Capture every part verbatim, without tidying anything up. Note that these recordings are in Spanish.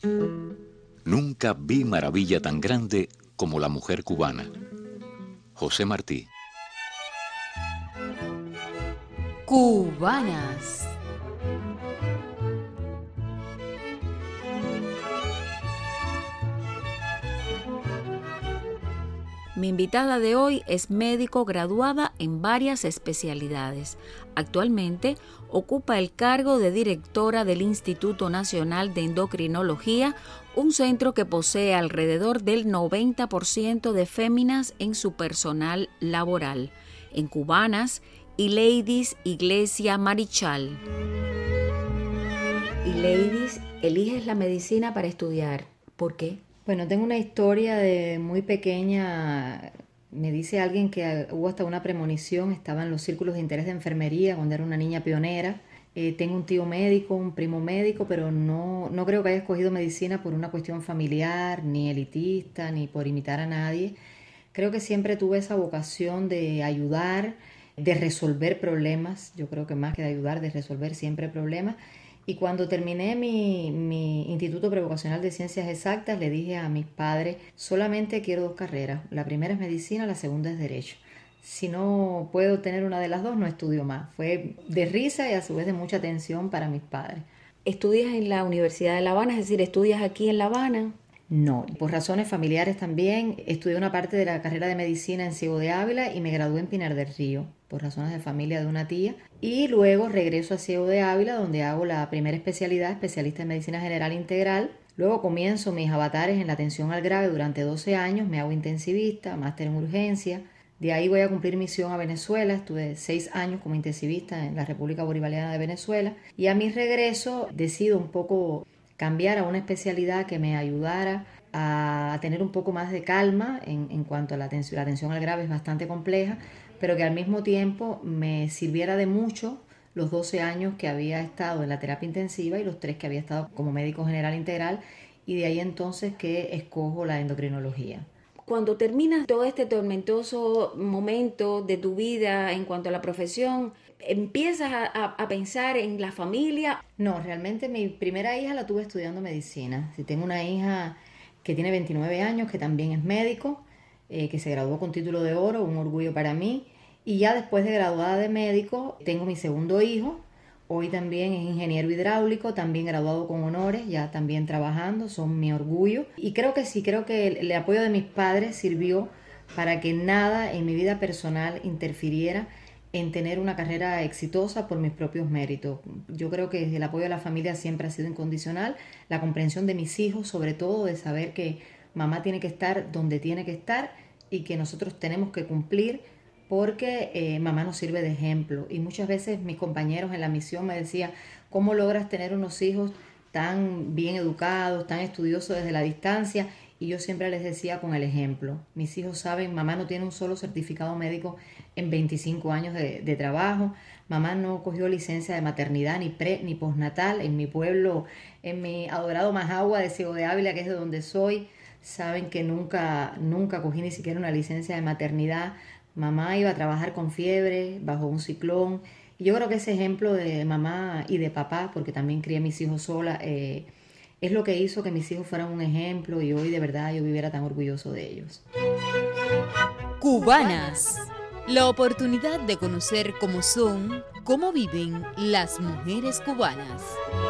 Nunca vi maravilla tan grande como la mujer cubana. José Martí. Cubanas. Mi invitada de hoy es médico graduada en varias especialidades. Actualmente ocupa el cargo de directora del Instituto Nacional de Endocrinología, un centro que posee alrededor del noventa por ciento de féminas en su personal laboral. En Cubanas y Ladies Iglesia Marichal. Y Ladies, eliges la medicina para estudiar. ¿Por qué? Bueno, tengo una historia de muy pequeña. Me dice alguien que hubo hasta una premonición, estaba en los círculos de interés de enfermería cuando era una niña pionera. Eh, tengo un tío médico, un primo médico, pero no, no creo que haya escogido medicina por una cuestión familiar, ni elitista, ni por imitar a nadie. Creo que siempre tuve esa vocación de ayudar, de resolver problemas. Yo creo que más que de ayudar, de resolver siempre problemas. Y cuando terminé mi, mi Instituto Prevocacional de Ciencias Exactas, le dije a mis padres, solamente quiero dos carreras. La primera es medicina, la segunda es derecho. Si no puedo tener una de las dos, no estudio más. Fue de risa y a su vez de mucha tensión para mis padres. ¿Estudias en la Universidad de La Habana? Es decir, ¿estudias aquí en La Habana? No, por razones familiares también. Estudié una parte de la carrera de medicina en Ciego de Ávila y me gradué en Pinar del Río, por razones de familia de una tía. Y luego regreso a Ciego de Ávila, donde hago la primera especialidad, especialista en medicina general integral. Luego comienzo mis avatares en la atención al grave durante doce años, me hago intensivista, máster en urgencia. De ahí voy a cumplir misión a Venezuela, estuve seis años como intensivista en la República Bolivariana de Venezuela. Y a mi regreso decido un poco cambiar a una especialidad que me ayudara a tener un poco más de calma en, en cuanto a la atención. La atención al grave es bastante compleja, pero que al mismo tiempo me sirviera de mucho los doce años que había estado en la terapia intensiva y los tres que había estado como médico general integral, y de ahí entonces que escojo la endocrinología. Cuando terminas todo este tormentoso momento de tu vida en cuanto a la profesión, ¿empiezas a, a, a pensar en la familia? No, realmente mi primera hija la tuve estudiando medicina. Si tengo una hija que tiene veintinueve años, que también es médico, eh, que se graduó con título de oro, un orgullo para mí. Y ya después de graduada de médico, tengo mi segundo hijo. Hoy también es ingeniero hidráulico, también graduado con honores, ya también trabajando, son mi orgullo. Y creo que sí, creo que el, el apoyo de mis padres sirvió para que nada en mi vida personal interfiriera en tener una carrera exitosa por mis propios méritos. Yo creo que el apoyo de la familia siempre ha sido incondicional, la comprensión de mis hijos, sobre todo, de saber que mamá tiene que estar donde tiene que estar y que nosotros tenemos que cumplir porque eh, mamá nos sirve de ejemplo. Y muchas veces mis compañeros en la misión me decían, ¿cómo logras tener unos hijos tan bien educados, tan estudiosos desde la distancia? Y yo siempre les decía con el ejemplo. Mis hijos saben, mamá no tiene un solo certificado médico en veinticinco años de, de trabajo. Mamá no cogió licencia de maternidad ni pre ni postnatal. En mi pueblo, en mi adorado Majagua de Ciego de Ávila, que es de donde soy, saben que nunca, nunca cogí ni siquiera una licencia de maternidad. Mamá iba a trabajar con fiebre, bajo un ciclón. Y yo creo que ese ejemplo de mamá y de papá, porque también crié a mis hijos sola, eh, es lo que hizo que mis hijos fueran un ejemplo y hoy de verdad yo viviera tan orgulloso de ellos. Cubanas. La oportunidad de conocer cómo son, cómo viven las mujeres cubanas.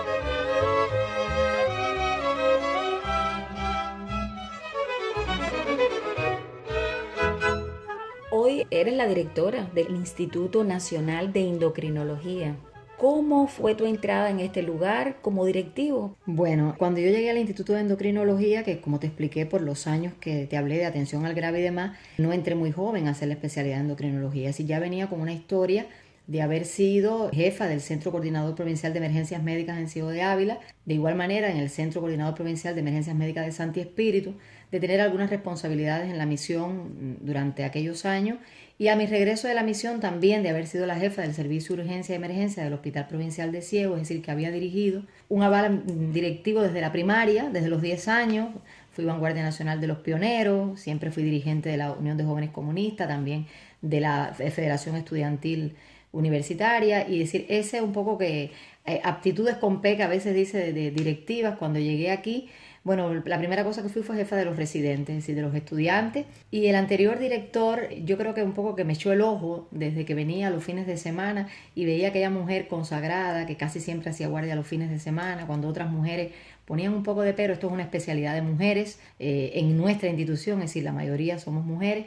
Hoy eres la directora del Instituto Nacional de Endocrinología. ¿Cómo fue tu entrada en este lugar como directivo? Bueno, cuando yo llegué al Instituto de Endocrinología, que como te expliqué por los años que te hablé de atención al grave y demás, no entré muy joven a hacer la especialidad de endocrinología. Así ya venía con una historia de haber sido jefa del Centro Coordinador Provincial de Emergencias Médicas en Ciego de Ávila, de igual manera en el Centro Coordinador Provincial de Emergencias Médicas de Santi Espíritu, de tener algunas responsabilidades en la misión durante aquellos años, y a mi regreso de la misión también de haber sido la jefa del Servicio de Urgencia y Emergencia del Hospital Provincial de Ciego, es decir, que había dirigido un aval directivo desde la primaria, desde los diez años. Fui vanguardia nacional de los pioneros, siempre fui dirigente de la Unión de Jóvenes Comunistas, también de la Federación Estudiantil universitaria y decir, ese es un poco que eh, aptitudes con P que a veces dice de, de directivas. Cuando llegué aquí, bueno, la primera cosa que fui fue jefa de los residentes, es decir, de los estudiantes. Y el anterior director, yo creo que un poco que me echó el ojo desde que venía los fines de semana y veía a aquella mujer consagrada que casi siempre hacía guardia los fines de semana, cuando otras mujeres ponían un poco de pero. Esto es una especialidad de mujeres eh, en nuestra institución, es decir, la mayoría somos mujeres.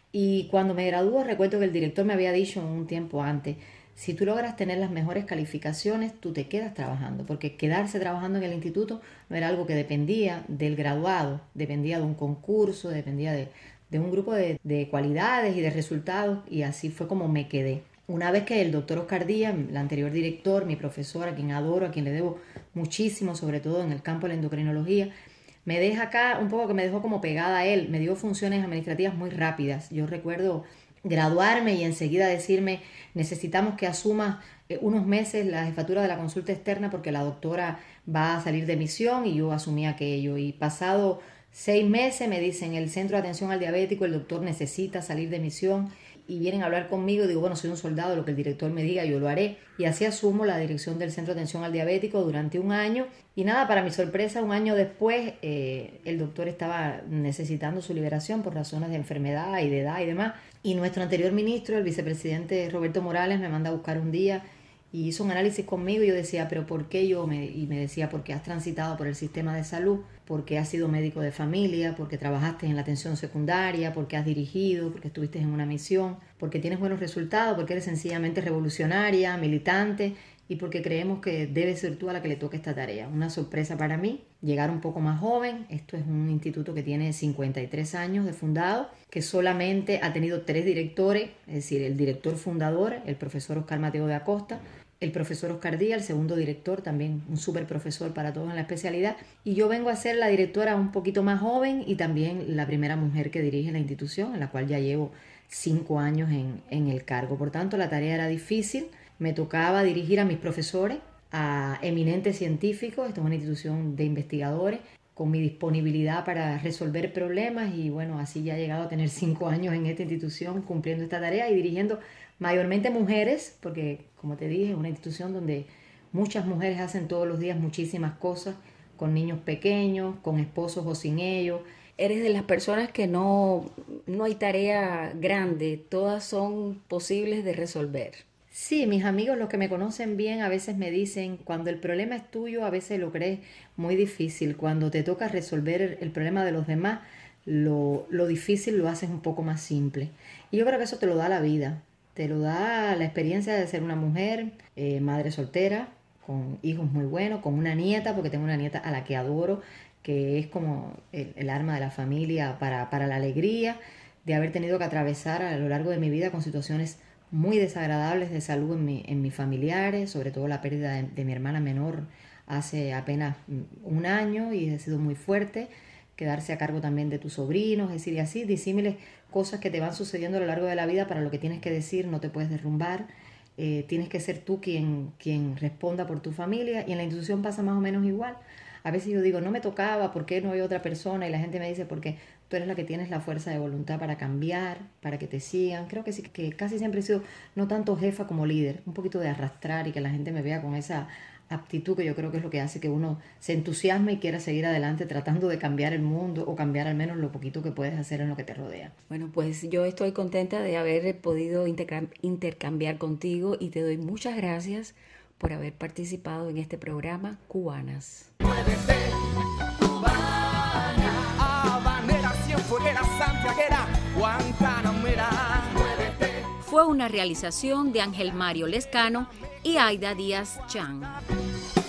Y cuando me graduó, recuerdo que el director me había dicho un tiempo antes, si tú logras tener las mejores calificaciones, tú te quedas trabajando, porque quedarse trabajando en el instituto no era algo que dependía del graduado, dependía de un concurso, dependía de, de un grupo de, de cualidades y de resultados, y así fue como me quedé. Una vez que el doctor Oscar Díaz, el anterior director, mi profesor, a quien adoro, a quien le debo muchísimo, sobre todo en el campo de la endocrinología, me deja acá un poco que me dejó como pegada a él, me dio funciones administrativas muy rápidas. Yo recuerdo graduarme y enseguida decirme, necesitamos que asumas eh, unos meses la jefatura de la consulta externa porque la doctora va a salir de misión, y yo asumí aquello. Y pasado seis meses me dicen, el Centro de Atención al Diabético, el doctor necesita salir de misión, y vienen a hablar conmigo. Digo, bueno, soy un soldado, lo que el director me diga yo lo haré, y así asumo la dirección del Centro de Atención al Diabético durante un año. Y nada, para mi sorpresa, un año después eh, el doctor estaba necesitando su liberación por razones de enfermedad y de edad y demás, y nuestro anterior ministro, el vicepresidente Roberto Morales, me manda a buscar un día y hizo un análisis conmigo, y yo decía, pero ¿por qué yo? Me, y me decía, porque has transitado por el sistema de salud, porque has sido médico de familia, porque trabajaste en la atención secundaria, porque has dirigido, porque estuviste en una misión, porque tienes buenos resultados, porque eres sencillamente revolucionaria, militante, y porque creemos que debes ser tú a la que le toque esta tarea. Una sorpresa para mí, llegar un poco más joven. Esto es un instituto que tiene cincuenta y tres años de fundado, que solamente ha tenido tres directores, es decir, el director fundador, el profesor Oscar Mateo de Acosta, el profesor Oscar Díaz, el segundo director, también un súper profesor para todos en la especialidad, y yo vengo a ser la directora un poquito más joven y también la primera mujer que dirige la institución, en la cual ya llevo cinco años en, en el cargo. Por tanto, la tarea era difícil. Me tocaba dirigir a mis profesores, a eminentes científicos. Esto es una institución de investigadores, con mi disponibilidad para resolver problemas, y bueno, así ya he llegado a tener cinco años en esta institución cumpliendo esta tarea y dirigiendo mayormente mujeres, porque como te dije, es una institución donde muchas mujeres hacen todos los días muchísimas cosas, con niños pequeños, con esposos o sin ellos. Eres de las personas que no, no hay tarea grande, todas son posibles de resolver. Sí, mis amigos, los que me conocen bien, a veces me dicen, cuando el problema es tuyo, a veces lo crees muy difícil. Cuando te toca resolver el problema de los demás, lo, lo difícil lo haces un poco más simple. Y yo creo que eso te lo da la vida. Te lo da la experiencia de ser una mujer, eh, madre soltera, con hijos muy buenos, con una nieta, porque tengo una nieta a la que adoro, que es como el, el arma de la familia para, para la alegría, de haber tenido que atravesar a lo largo de mi vida con situaciones muy desagradables de salud en, mi, en mis familiares, sobre todo la pérdida de, de mi hermana menor hace apenas un año, y ha sido muy fuerte. Quedarse a cargo también de tus sobrinos, es decir, y así disímiles cosas que te van sucediendo a lo largo de la vida. Para lo que tienes que decir no te puedes derrumbar, eh, tienes que ser tú quien, quien responda por tu familia, y en la institución pasa más o menos igual. A veces yo digo, no me tocaba, ¿por qué no hay otra persona? Y la gente me dice, porque tú eres la que tienes la fuerza de voluntad para cambiar, para que te sigan. Creo que sí, que casi siempre he sido no tanto jefa como líder, un poquito de arrastrar y que la gente me vea con esa aptitud, que yo creo que es lo que hace que uno se entusiasme y quiera seguir adelante tratando de cambiar el mundo, o cambiar al menos lo poquito que puedes hacer en lo que te rodea. Bueno, pues yo estoy contenta de haber podido intercambiar contigo, y te doy muchas gracias por haber participado en este programa Cubanas. Muévete, cubana, habanera, cienfueguera, santiaguera, guantanamera. Muévete. Fue una realización de Ángel Mario Lescano y Aida Díaz Chan.